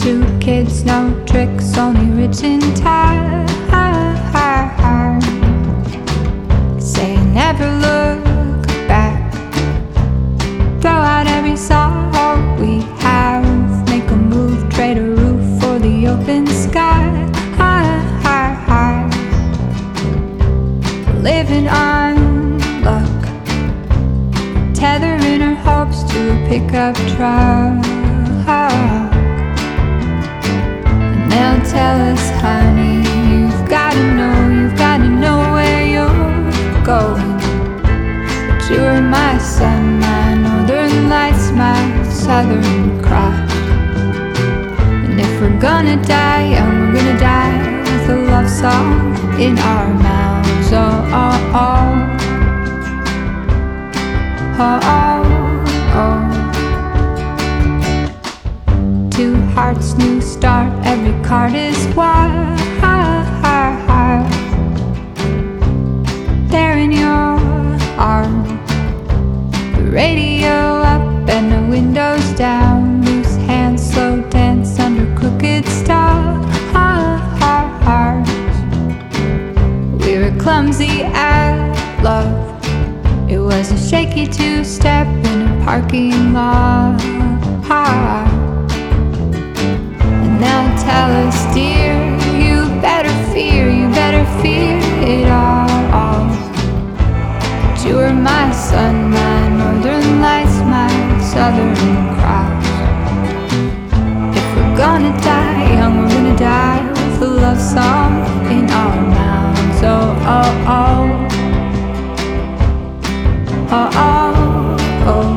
Two kids, no tricks, only written time. Say never look back. Throw out every sorrow we have. Make a move, trade a roof for the open sky. Living on luck, tethering our hopes to a pickup truck. And they'll tell us, honey, you've gotta know where you're going. But you're my sun, my northern lights, my southern cross. And if we're gonna die young, we're gonna die with a love song in our mouths. Oh, oh, oh, oh, oh. Two hearts, new start, every card is wild. There in your arms, the radio up and the windows down. Loose hands, slow dance under crooked stars. We were clumsy at love. It was a shaky two-step in a parking lot. And they'll tell us, dear, you better fear it all. But you are my sun, my northern lights, my southern cross. If we're gonna die young, we're gonna die with a love song in our mouths. Oh, oh, oh, oh, oh, oh.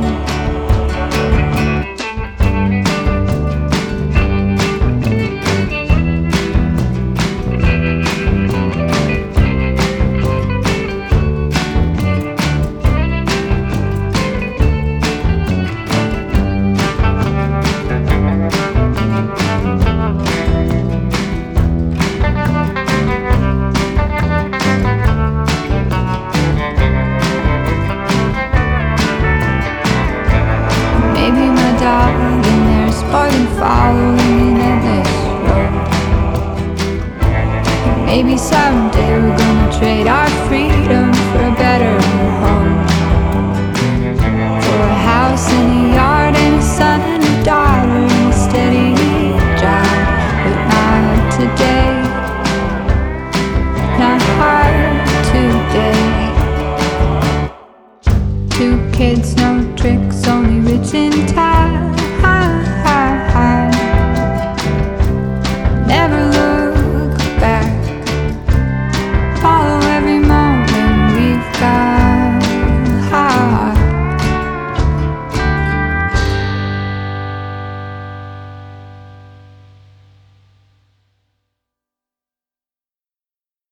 Darling, there's more than following in this road. Maybe someday we're gonna